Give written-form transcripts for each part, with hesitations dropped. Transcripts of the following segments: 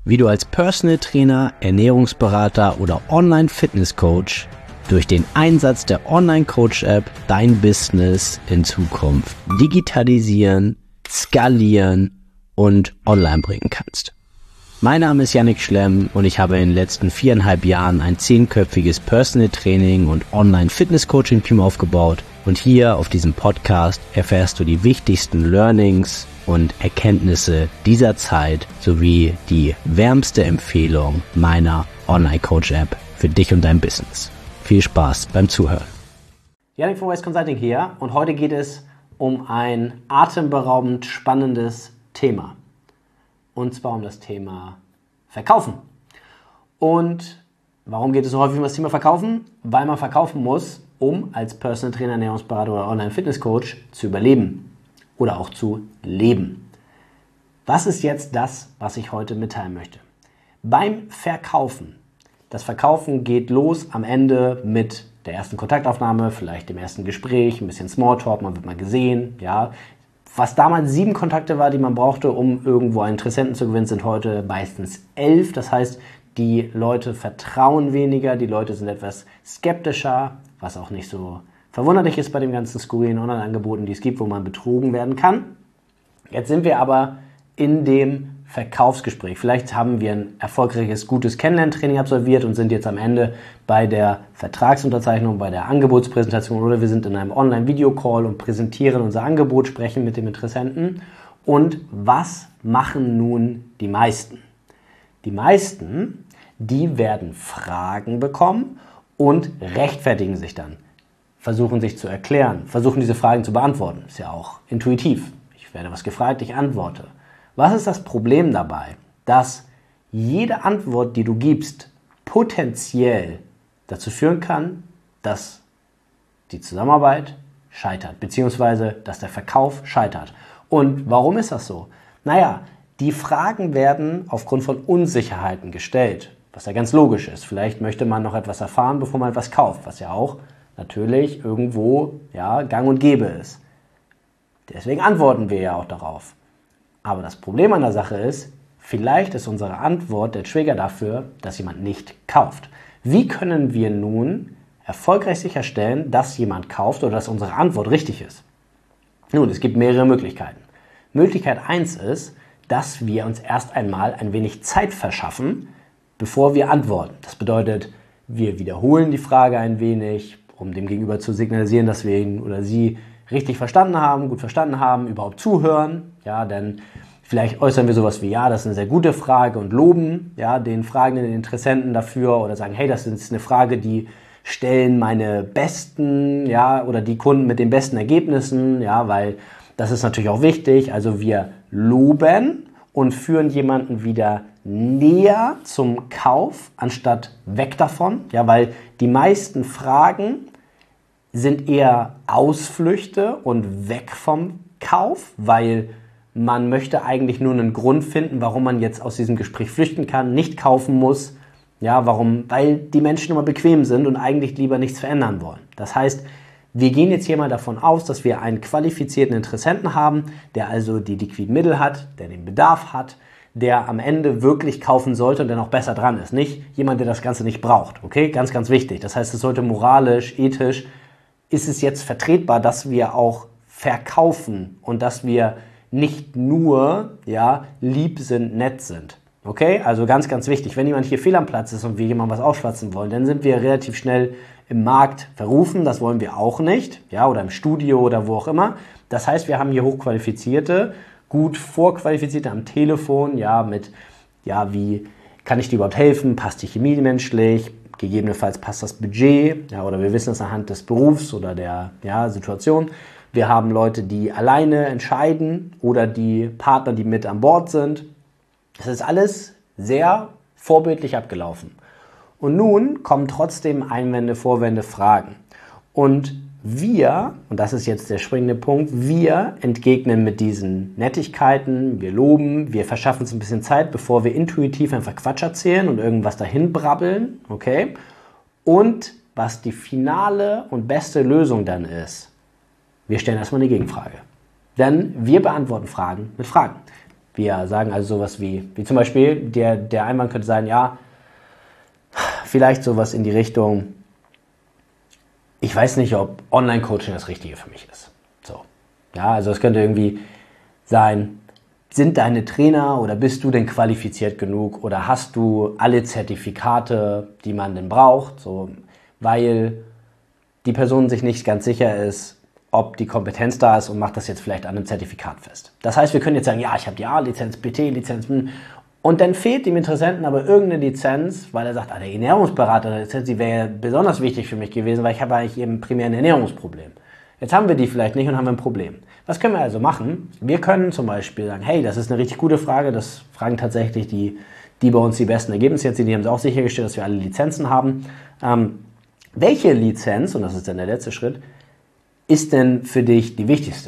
wie du als Personal Trainer, Ernährungsberater oder Online-Fitness-Coach durch den Einsatz der Online-Coach-App dein Business in Zukunft digitalisieren, skalieren und online bringen kannst. Mein Name ist Yannick Schlemm und ich habe in den letzten 4,5 Jahren ein 10-köpfiges Personal Training und Online-Fitness-Coaching-Team aufgebaut. Und hier auf diesem Podcast erfährst du die wichtigsten Learnings und Erkenntnisse dieser Zeit sowie die wärmste Empfehlung meiner Online-Coach-App für dich und dein Business. Viel Spaß beim Zuhören. Yannick von Wise Consulting hier und heute geht es um ein atemberaubend spannendes Thema. Und zwar um das Thema Verkaufen. Und warum geht es so häufig um das Thema Verkaufen? Weil man verkaufen muss, um als Personal Trainer, Ernährungsberater oder Online-Fitness-Coach zu überleben oder auch zu leben. Was ist jetzt das, was ich heute mitteilen möchte? Beim Verkaufen. Das Verkaufen geht los am Ende mit der ersten Kontaktaufnahme, vielleicht dem ersten Gespräch, ein bisschen Smalltalk, man wird mal gesehen. Ja. Was damals 7 Kontakte war, die man brauchte, um irgendwo einen Interessenten zu gewinnen, sind heute meistens 11. Das heißt, die Leute vertrauen weniger, die Leute sind etwas skeptischer, was auch nicht so verwunderlich ist bei den ganzen skurrilen Online-Angeboten, die es gibt, wo man betrogen werden kann. Jetzt sind wir aber in dem Verkaufsgespräch. Vielleicht haben wir ein erfolgreiches, gutes Kennenlerntraining absolviert und sind jetzt am Ende bei der Vertragsunterzeichnung, bei der Angebotspräsentation oder wir sind in einem Online-Video-Call und präsentieren unser Angebot, sprechen mit dem Interessenten. Und was machen nun die meisten? Die meisten, die werden Fragen bekommen und rechtfertigen sich dann. Versuchen sich zu erklären, versuchen diese Fragen zu beantworten. Ist ja auch intuitiv. Ich werde was gefragt, ich antworte. Was ist das Problem dabei? Dass jede Antwort, die du gibst, potenziell dazu führen kann, dass die Zusammenarbeit scheitert, beziehungsweise dass der Verkauf scheitert. Und warum ist das so? Naja, die Fragen werden aufgrund von Unsicherheiten gestellt, was ja ganz logisch ist. Vielleicht möchte man noch etwas erfahren, bevor man etwas kauft, was ja auch natürlich irgendwo gang und gäbe ist. Deswegen antworten wir ja auch darauf. Aber das Problem an der Sache ist, vielleicht ist unsere Antwort der Trigger dafür, dass jemand nicht kauft. Wie können wir nun erfolgreich sicherstellen, dass jemand kauft oder dass unsere Antwort richtig ist? Nun, es gibt mehrere Möglichkeiten. Möglichkeit 1 ist, dass wir uns erst einmal ein wenig Zeit verschaffen, bevor wir antworten. Das bedeutet, wir wiederholen die Frage ein wenig, um dem Gegenüber zu signalisieren, dass wir ihn oder sie richtig verstanden haben, gut verstanden haben, überhaupt zuhören. Ja, denn vielleicht äußern wir sowas wie, ja, das ist eine sehr gute Frage und loben den fragenden Interessenten dafür oder sagen, hey, das ist eine Frage, die stellen meine besten, oder die Kunden mit den besten Ergebnissen, weil das ist natürlich auch wichtig. Also wir loben und führen jemanden wieder näher zum Kauf, anstatt weg davon, weil die meisten Fragen sind eher Ausflüchte und weg vom Kauf, weil man möchte eigentlich nur einen Grund finden, warum man jetzt aus diesem Gespräch flüchten kann, nicht kaufen muss. Ja, warum? Weil die Menschen immer bequem sind und eigentlich lieber nichts verändern wollen. Das heißt, wir gehen jetzt hier mal davon aus, dass wir einen qualifizierten Interessenten haben, der also die liquiden Mittel hat, der den Bedarf hat, der am Ende wirklich kaufen sollte und der noch besser dran ist. Nicht jemand, der das Ganze nicht braucht. Okay, ganz, ganz wichtig. Das heißt, es sollte moralisch, ethisch, ist es jetzt vertretbar, dass wir auch verkaufen und dass wir nicht nur lieb sind, nett sind. Okay, also ganz, ganz wichtig. Wenn jemand hier fehl am Platz ist und wir jemandem was aufschwatzen wollen, dann sind wir relativ schnell im Markt verrufen. Das wollen wir auch nicht. Oder im Studio oder wo auch immer. Das heißt, wir haben hier hochqualifizierte, gut vorqualifizierte am Telefon, mit, wie kann ich dir überhaupt helfen? Passt die Chemie menschlich? Gegebenenfalls passt das Budget, oder wir wissen es anhand des Berufs oder der Situation. Wir haben Leute, die alleine entscheiden oder die Partner, die mit an Bord sind. Das ist alles sehr vorbildlich abgelaufen. Und nun kommen trotzdem Einwände, Vorwände, Fragen. Und wir, und das ist jetzt der springende Punkt, wir entgegnen mit diesen Nettigkeiten, wir loben, wir verschaffen uns ein bisschen Zeit, bevor wir intuitiv einfach Quatsch erzählen und irgendwas dahin brabbeln, okay? Und was die finale und beste Lösung dann ist, wir stellen erstmal eine Gegenfrage. Denn wir beantworten Fragen mit Fragen. Wir sagen also sowas wie zum Beispiel, der Einwand könnte sein, ja, vielleicht sowas in die Richtung, ich weiß nicht, ob Online-Coaching das Richtige für mich ist. So. Ja, also es könnte irgendwie sein, sind deine Trainer oder bist du denn qualifiziert genug oder hast du alle Zertifikate, die man denn braucht, so, weil die Person sich nicht ganz sicher ist, ob die Kompetenz da ist und macht das jetzt vielleicht an einem Zertifikat fest. Das heißt, wir können jetzt sagen, ja, ich habe die A-Lizenz, PT-Lizenz und dann fehlt dem Interessenten aber irgendeine Lizenz, weil er sagt, der Ernährungsberater-Lizenz, die wäre besonders wichtig für mich gewesen, weil ich habe eigentlich eben primär ein Ernährungsproblem. Jetzt haben wir die vielleicht nicht und haben ein Problem. Was können wir also machen? Wir können zum Beispiel sagen, hey, das ist eine richtig gute Frage, das fragen tatsächlich die bei uns die besten Ergebnisse jetzt, die haben es auch sichergestellt, dass wir alle Lizenzen haben. Welche Lizenz, und das ist dann der letzte Schritt, ist denn für dich die wichtigste?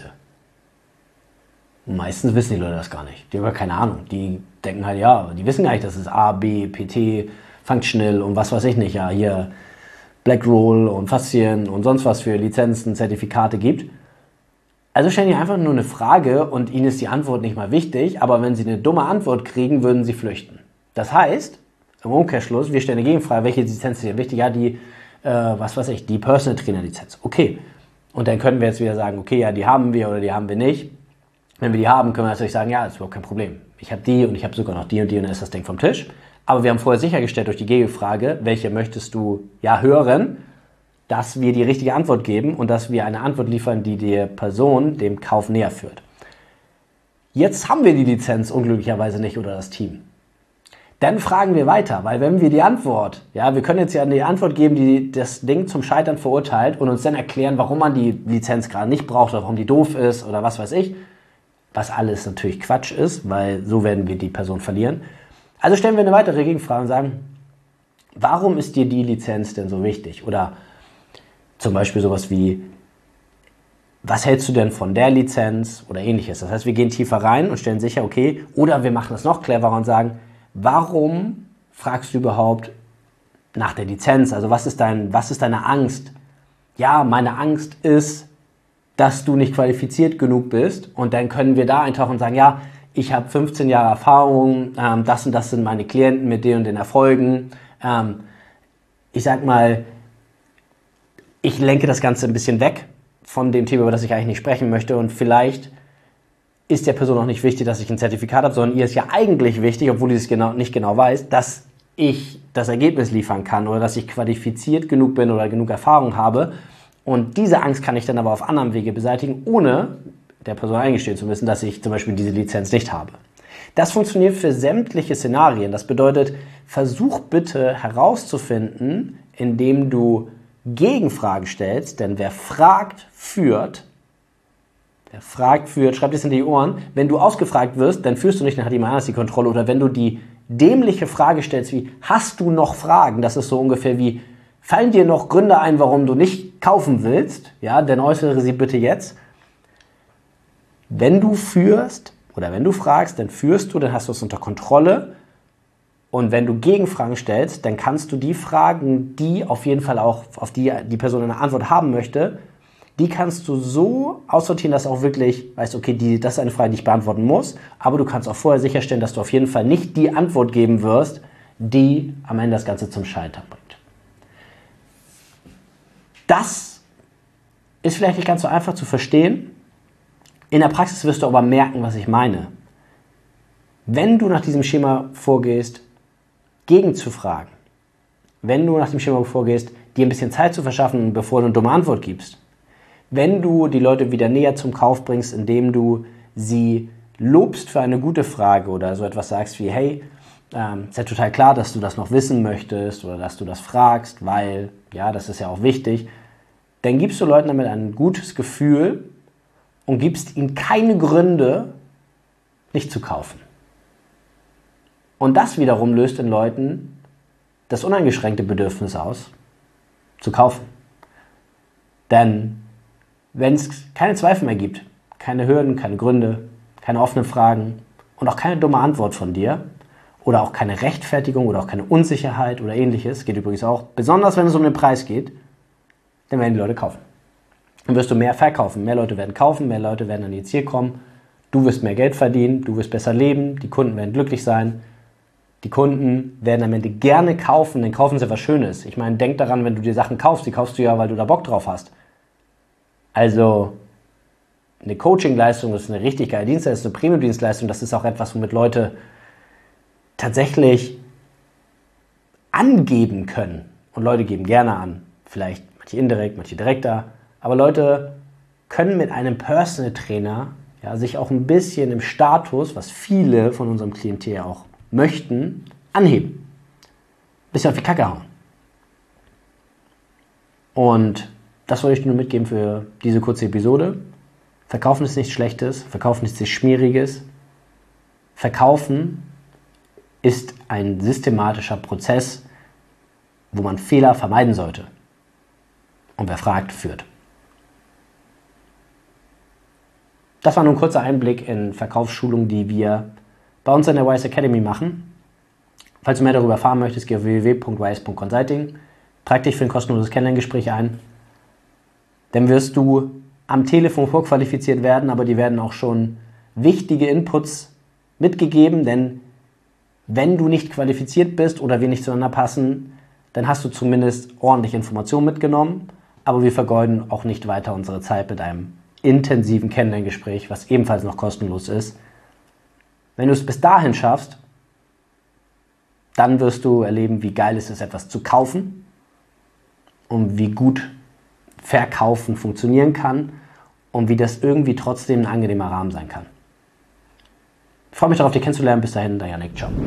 Und meistens wissen die Leute das gar nicht. Die haben ja keine Ahnung. Die denken halt, ja, die wissen gar nicht, dass es A, B, PT, Functional und was weiß ich nicht, ja, hier Black Roll und Faszien und sonst was für Lizenzen, Zertifikate gibt. Also stellen die einfach nur eine Frage und ihnen ist die Antwort nicht mal wichtig, aber wenn sie eine dumme Antwort kriegen, würden sie flüchten. Das heißt, im Umkehrschluss, wir stellen eine Gegenfrage, welche Lizenz ist dir wichtig? Ja, die, die Personal Trainer Lizenz. Okay. Und dann können wir jetzt wieder sagen, okay, ja, die haben wir oder die haben wir nicht. Wenn wir die haben, können wir natürlich sagen, ja, das ist überhaupt kein Problem. Ich habe die und ich habe sogar noch die und dann ist das Ding vom Tisch. Aber wir haben vorher sichergestellt durch die Gegenfrage, welche möchtest du ja hören, dass wir die richtige Antwort geben und dass wir eine Antwort liefern, die der Person dem Kauf näher führt. Jetzt haben wir die Lizenz unglücklicherweise nicht oder das Team. Dann fragen wir weiter, weil wenn wir die Antwort, ja, wir können jetzt ja eine Antwort geben, die das Ding zum Scheitern verurteilt und uns dann erklären, warum man die Lizenz gerade nicht braucht oder warum die doof ist oder was weiß ich, was alles natürlich Quatsch ist, weil so werden wir die Person verlieren. Also stellen wir eine weitere Gegenfrage und sagen, warum ist dir die Lizenz denn so wichtig? Oder zum Beispiel sowas wie, was hältst du denn von der Lizenz oder ähnliches? Das heißt, wir gehen tiefer rein und stellen sicher, okay, oder wir machen das noch cleverer und sagen, warum fragst du überhaupt nach der Lizenz? Also was ist deine Angst? Ja, meine Angst ist, dass du nicht qualifiziert genug bist. Und dann können wir da eintauchen und sagen, ja, ich habe 15 Jahre Erfahrung, das und das sind meine Klienten mit den und den Erfolgen. Ich sag mal, ich lenke das Ganze ein bisschen weg von dem Thema, über das ich eigentlich nicht sprechen möchte. Und vielleicht ist der Person auch nicht wichtig, dass ich ein Zertifikat habe, sondern ihr ist ja eigentlich wichtig, obwohl ich es nicht genau weiß, dass ich das Ergebnis liefern kann oder dass ich qualifiziert genug bin oder genug Erfahrung habe. Und diese Angst kann ich dann aber auf anderem Wege beseitigen, ohne der Person eingestehen zu müssen, dass ich zum Beispiel diese Lizenz nicht habe. Das funktioniert für sämtliche Szenarien. Das bedeutet, versuch bitte herauszufinden, indem du Gegenfragen stellst, denn wer fragt, führt. Der fragt, führt, schreibt es in die Ohren. Wenn du ausgefragt wirst, dann führst du nicht nachher jemand anders die Kontrolle. Oder wenn du die dämliche Frage stellst wie, hast du noch Fragen? Das ist so ungefähr wie, fallen dir noch Gründe ein, warum du nicht kaufen willst? Ja, dann äußere sie bitte jetzt. Wenn du führst oder wenn du fragst, dann führst du, dann hast du es unter Kontrolle. Und wenn du Gegenfragen stellst, dann kannst du die Fragen, die auf jeden Fall auch, auf die die Person eine Antwort haben möchte, die kannst du so aussortieren, dass du auch wirklich weißt, okay, das ist eine Frage, die ich beantworten muss, aber du kannst auch vorher sicherstellen, dass du auf jeden Fall nicht die Antwort geben wirst, die am Ende das Ganze zum Scheitern bringt. Das ist vielleicht nicht ganz so einfach zu verstehen. In der Praxis wirst du aber merken, was ich meine. Wenn du nach diesem Schema vorgehst, gegenzufragen, wenn du nach dem Schema vorgehst, dir ein bisschen Zeit zu verschaffen, bevor du eine dumme Antwort gibst, wenn du die Leute wieder näher zum Kauf bringst, indem du sie lobst für eine gute Frage oder so etwas sagst wie, hey, ist ja total klar, dass du das noch wissen möchtest oder dass du das fragst, weil, ja, das ist ja auch wichtig, dann gibst du Leuten damit ein gutes Gefühl und gibst ihnen keine Gründe, nicht zu kaufen. Und das wiederum löst in Leuten das uneingeschränkte Bedürfnis aus, zu kaufen. Denn wenn es keine Zweifel mehr gibt, keine Hürden, keine Gründe, keine offenen Fragen und auch keine dumme Antwort von dir oder auch keine Rechtfertigung oder auch keine Unsicherheit oder ähnliches, geht übrigens auch, besonders wenn es um den Preis geht, dann werden die Leute kaufen. Dann wirst du mehr verkaufen, mehr Leute werden kaufen, mehr Leute werden an ihr Ziel kommen. Du wirst mehr Geld verdienen, du wirst besser leben, die Kunden werden glücklich sein. Die Kunden werden am Ende gerne kaufen, denn kaufen sie was Schönes. Ich meine, denk daran, wenn du dir Sachen kaufst, die kaufst du ja, weil du da Bock drauf hast. Also eine Coaching-Leistung ist eine richtig geile Dienstleistung, eine Premium-Dienstleistung. Das ist auch etwas, womit Leute tatsächlich angeben können. Und Leute geben gerne an. Vielleicht manche indirekt, manche direkter. Aber Leute können mit einem Personal Trainer sich auch ein bisschen im Status, was viele von unserem Klientel auch möchten, anheben. Ein bisschen auf die Kacke hauen. Und das wollte ich dir nur mitgeben für diese kurze Episode. Verkaufen ist nichts Schlechtes, Verkaufen ist nichts Schmieriges. Verkaufen ist ein systematischer Prozess, wo man Fehler vermeiden sollte. Und wer fragt, führt. Das war nur ein kurzer Einblick in Verkaufsschulungen, die wir bei uns in der Wise Academy machen. Falls du mehr darüber erfahren möchtest, geh auf www.wise.consulting, trag dich für ein kostenloses Kennenlerngespräch ein. Dann wirst du am Telefon vorqualifiziert werden, aber die werden auch schon wichtige Inputs mitgegeben, denn wenn du nicht qualifiziert bist oder wir nicht zueinander passen, dann hast du zumindest ordentliche Informationen mitgenommen, aber wir vergeuden auch nicht weiter unsere Zeit mit einem intensiven Kennenlerngespräch, was ebenfalls noch kostenlos ist. Wenn du es bis dahin schaffst, dann wirst du erleben, wie geil es ist, etwas zu kaufen und wie gut Verkaufen funktionieren kann und wie das irgendwie trotzdem ein angenehmer Rahmen sein kann. Ich freue mich darauf, dich kennenzulernen. Bis dahin, dein Yannick. Ciao.